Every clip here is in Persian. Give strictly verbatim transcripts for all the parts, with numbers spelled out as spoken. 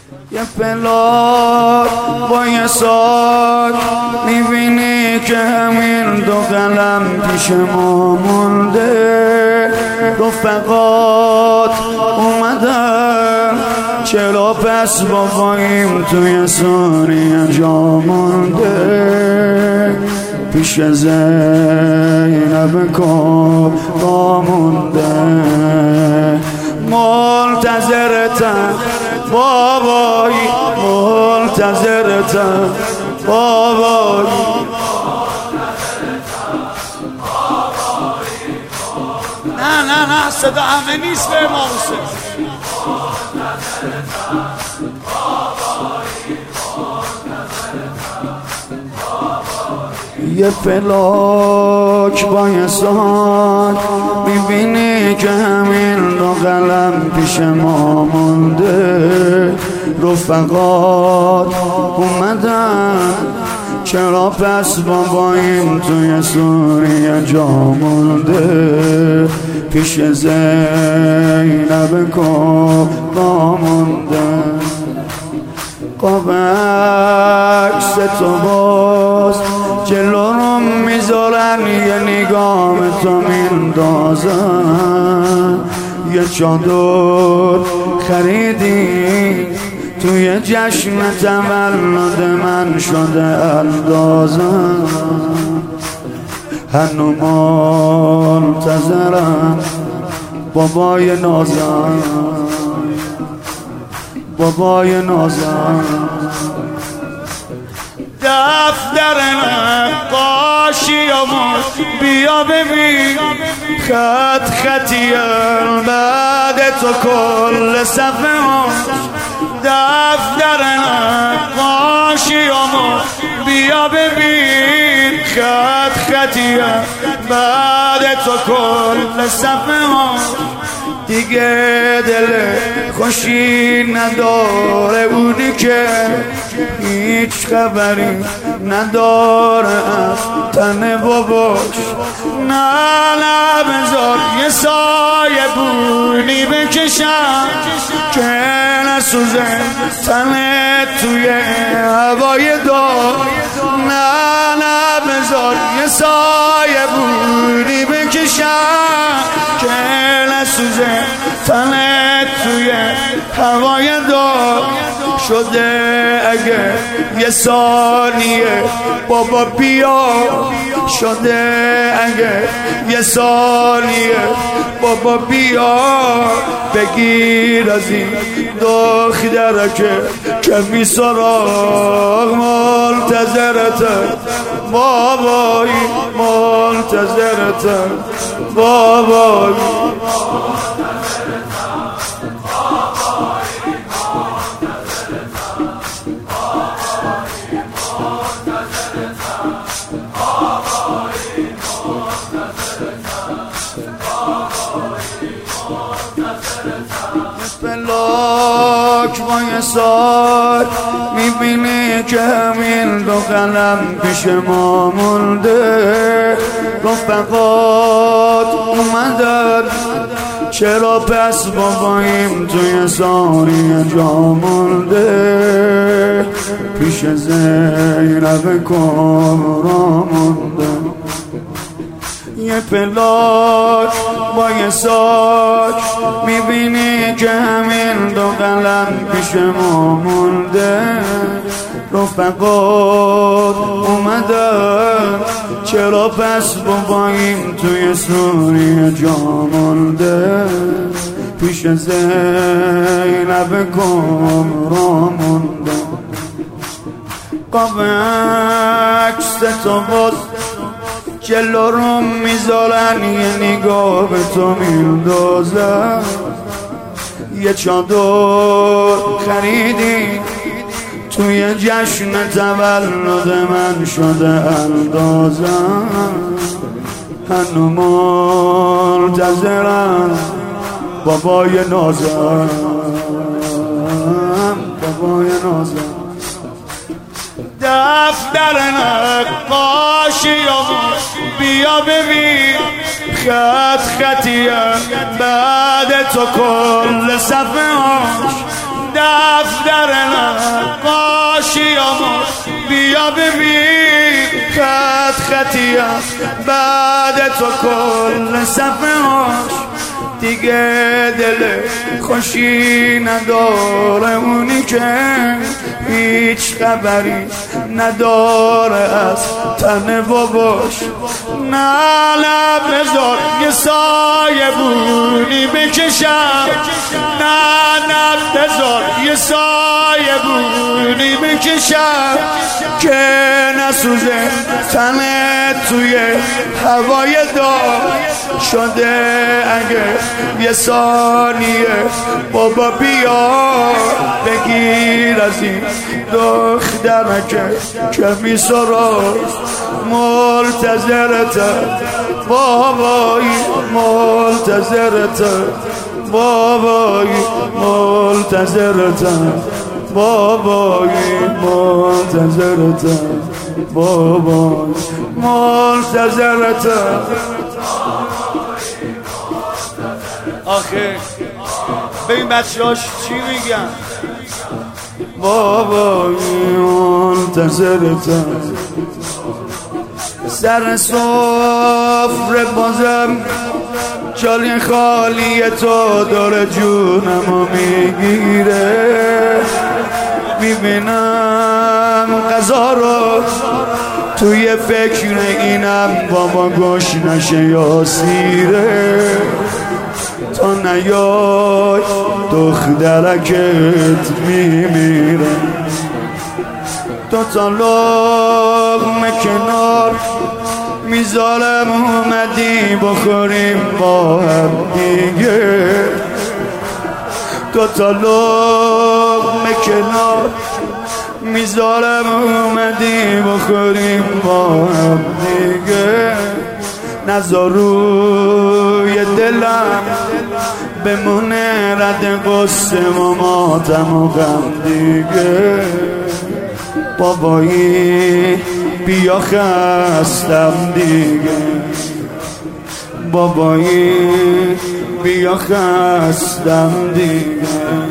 یه پلاک با یه ساک میبینی که همین دو قلم پیش ما مونده. رفقات اومدن چرا پس باباییم توی سوریه جا مونده. پیش زینب کبرا مونده. منتظرتم بابایی، منتظرتم بابایی. نه نه نه صدا همه نیست به امام حسین. یه پلاک با یه ساک میبینی که همین دو قلم پیش ما مونده. رفقات اومدن چرا پس باباییم توی سوریه جا مونده. پیش زینب کبرا مونده. قاب عکس تو باز جلو رو میذارن، یه نگاه تو میندازن. یه چادر خریدی توی جشن تولد من شده اندازن. هنو منتظرم بابای نازن، بابای نازن. دفتر نقاشیامون بیا ببین، خط خطیم بعد تو کل صفحه هم. دفتر نقاشیامون بیا ببین، خط خطیم بعد تو کل صفحه هم. دیگه دل خوشی نداره اونی که هیچ خبری نداره از تن باباش. نه نه بذار یه سایه بونی بکشم که نسوزه تنه توی هوای دار. نه نه بذار یه سایه بونی بکشم که نسوزه تنه توی هوای دار. شده اگه یه ثانیه بابا بیا، شده اگه یه ثانیه بابا بیا. بگیر از این دخترکه که می سراغ. منتظرتم بابایی، منتظرتم بابایی. پلاک با یه ساک میبینی که همین دو قلم پیش ما مونده. رفقات اومدن چرا پس باباییم توی سوریه جا مونده. پیش زینب کبرا مونده. یه پلاک با یه ساک میبینی که همین دو قلم پیش ما مونده. رفقات اومدن چرا پس باباییم توی سوریه جا مونده. پیش زینب کبرا مونده. قاب عکس تو باز جلو رو میذارن، یه نگاه به تو میندازن. یه چادر خریدی توی جشن تولد من شده اندازن. هنو منتظرم بابای نازم، بابای نازم. دفتر نقاشیامون بیا ببین، خط خطیم بعد تو کل صفحه هاش. دفتر نقاشی آمون بیا ببین خط خطی هست بعد تو کل صفحه هاش دیگه دل خوشی نداره اونی که هیچ خبری نداره از تن باباش. نه نه بذار یه سایه بونی بکشم، نه نه بذار یه سایه بونی بکشم که نسوزه تنت توی هوای دار شده. اگه یه ثانیه بابا بیا بگیر از این دخترکه که میسراز منتظرته بابایی، منتظرته بابایی، منتظرته بابایی، منتظرته بابایی، منتظرته. آخه ببین بچه‌هاش چی میگن؟ بابایی منتظرتم سر سفره بازم جالی خالی تو داره جونمو میگیره. میبینم غذا رو توی فکر اینم بابا گوش نشه یا سیره. تا نیای دخترکت میمیره. دو تا لقمه کنار میذارم اومدی بخوریم با هم دیگه. دو تا لقمه کنار میذارم اومدی بخوریم با هم دیگه. نذار روی دلم بمونه رد قصه و ماتم و غم دیگه. بابایی بیا خستم دیگه، بابایی بیا خستم دیگه.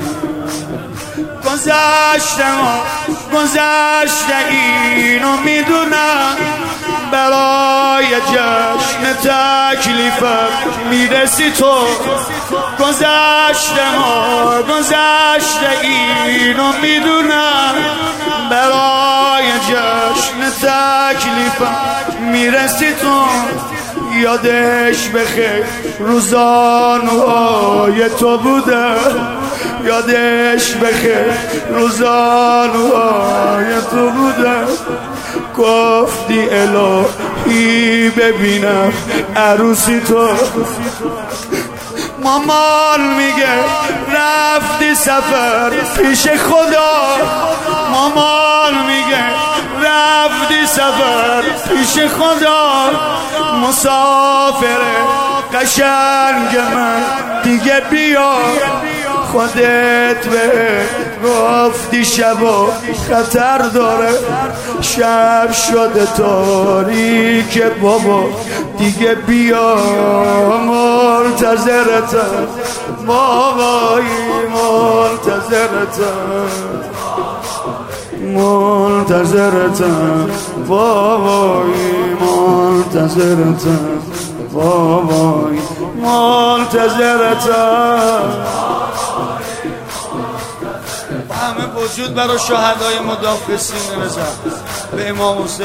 گذشته ما گذشته اینو میدونم برای جشن تکلیفم میرسی تو. گذشته ما گذشته اینو میدونم برای جشن تکلیفم میرسی تو. یادش بخیر روزانوهای تو بوده، یادش بخیر روزانوهای تو بوده. گفتی الهی ببینم عروسی تو. مامان میگه رفتی سفر پیش خدا، مامان میگه رفتی سفر پیش خدا. مسافر قشنگ من دیگه بیا، خودت به گفتی شبا خطر داره. شب شده تاریک بابا دیگه بیا، منتظرتم بابایی، منتظرتم منتظرتم بابایی، منتظرتم بابایی، منتظرتم. همه وجود برای شهدای مدافعین نظر به امام حسین.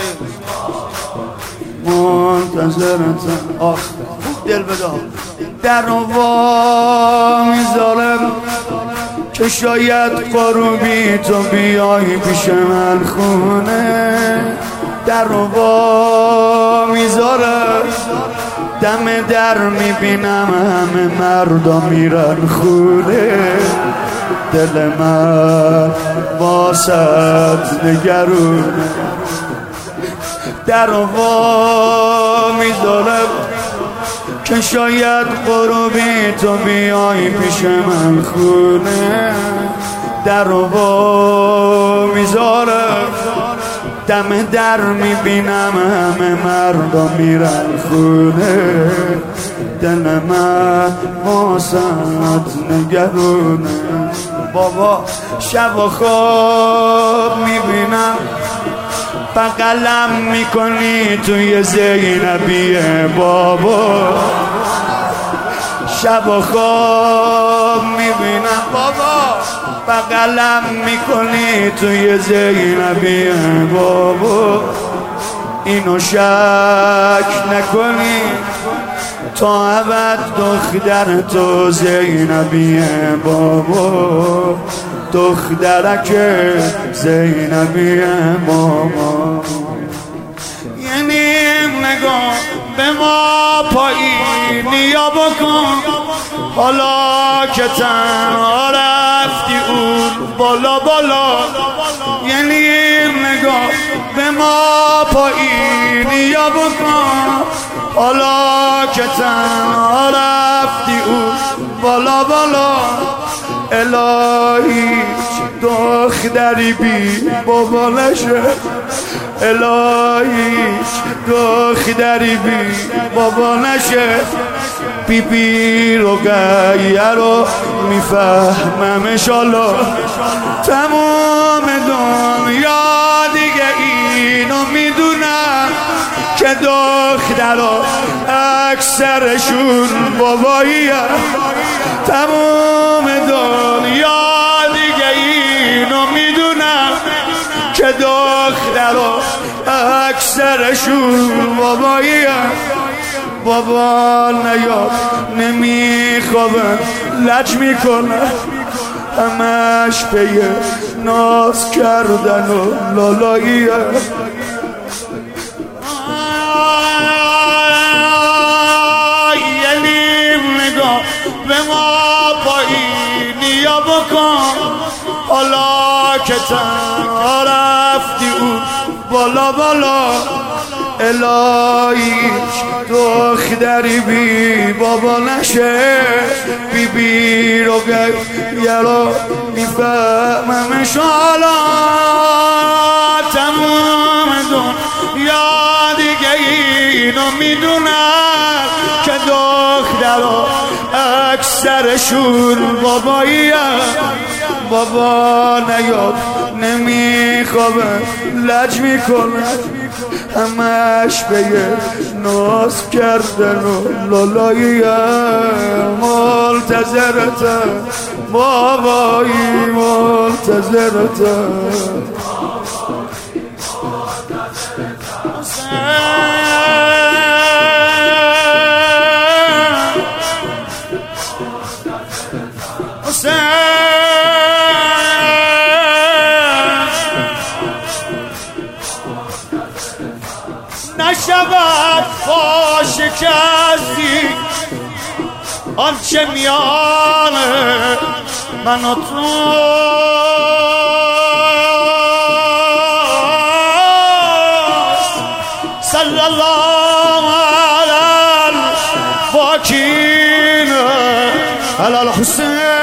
منتظرتم. آخ دل بدار در رو وا میذارم که شاید قروبی تو بیای پیش من خونه. در رو وا میذارم دم در میبینم همه مردا میرن خونه. دل من واسط نگرونه. در رو وا میذارم که شاید قربی تو بیای پیش من خونه. در رو وا میذارم دم در میبینم همه مردا میرن خونه. دل من واسط نگرونه. بابا شب و خواب میبینم بغلم میکنی توی زینبیه بابا شب و خواب میبینم بابا بغلم میکنی توی زینبیه بابا اینو شک نکنی تا ابد دختر تو زینبیه بابا دخترک زینبیه بابا یعنی نگاه به ما پایینی یا بکن حالا که تنها رفتی اون بالا بالا یعنی نگاه به ما پایینی یا بکن حالا که تنها رفتی اون بالا بالا الهی دختری بی بابا نشه الهی دختری بی بابا نشه بی بی رو گیه رو میفهممش حالا تمام دنیا دیگه اینو میدونم که دخترها اکثرشون بابایی تمام دنیا دیگه اینو میدونم که دخترها اکثرشون بابایی بابا نیاد نمیخوابن لج میکنن همش پیه ناز کردن و لالایی به ما پایینی یا بکن حالا که تنها رفتی اون بالا بالا الهی دختری بی بابا نشه بی بی رو گیه رو میفهممش حالا تمام دنیا دیگه اینو میدونم که دخترها اکثرشون بابایی بابا نیاد نمیخوابن لج میکنن همش به یه ناز کردن و لالایی منتظرتم بابایی منتظرتم نشود فاش کسی آنچه میان من و تو صلی الله علی الفاکین علی الحسین